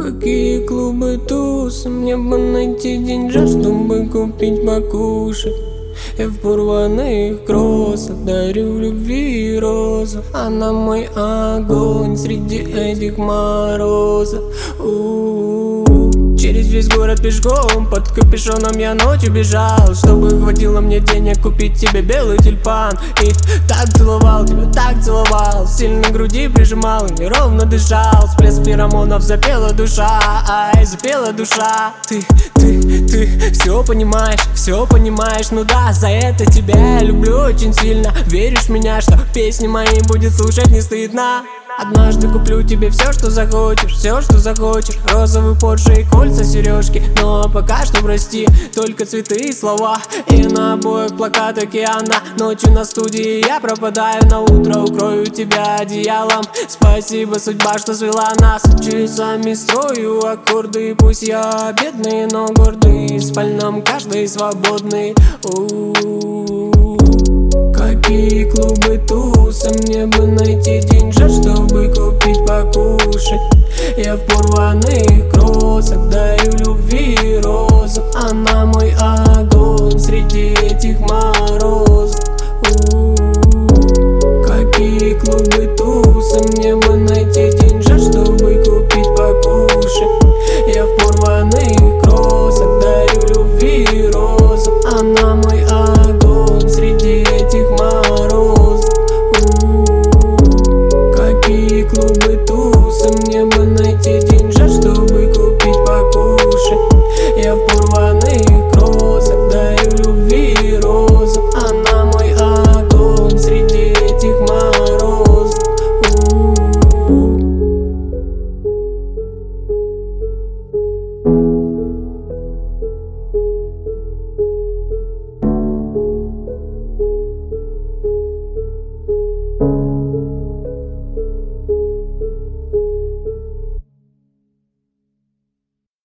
Какие клубы, тусы, мне бы найти деньжат, чтобы купить покушать. Я в порванных кроссах дарю любви розу. Она мой огонь среди этих морозов. Через весь город пешком, под капюшоном я ночью бежал, чтобы хватило мне денег купить тебе белый тюльпан. И так целовал тебя, так целовал, сильно к груди прижимал и неровно дышал. Всплеск феромонов, запела душа, ай, запела душа. Ты все понимаешь, ну да, за это тебя я люблю очень сильно. Веришь в меня, что песни мои будет слушать не стыдно? Однажды куплю тебе все, что захочешь, все, что захочешь. Розовый Порше и кольца, сережки. Но пока что прости, только цветы и слова. И на обоих плакат океана. Ночью на студии я пропадаю, на утро укрою тебя одеялом. Спасибо, судьба, что свела нас. Часами строю аккорды, пусть я бедный, но гордый. В спальном каждый свободный. Какие клубы, тусы, мне бы найти деньжат, чтобы купить покушать. Я в порванных кроссах дарю любви розу. Она мой огонь среди этих морозов. Какие клубы, тусы, мне бы найти деньжат.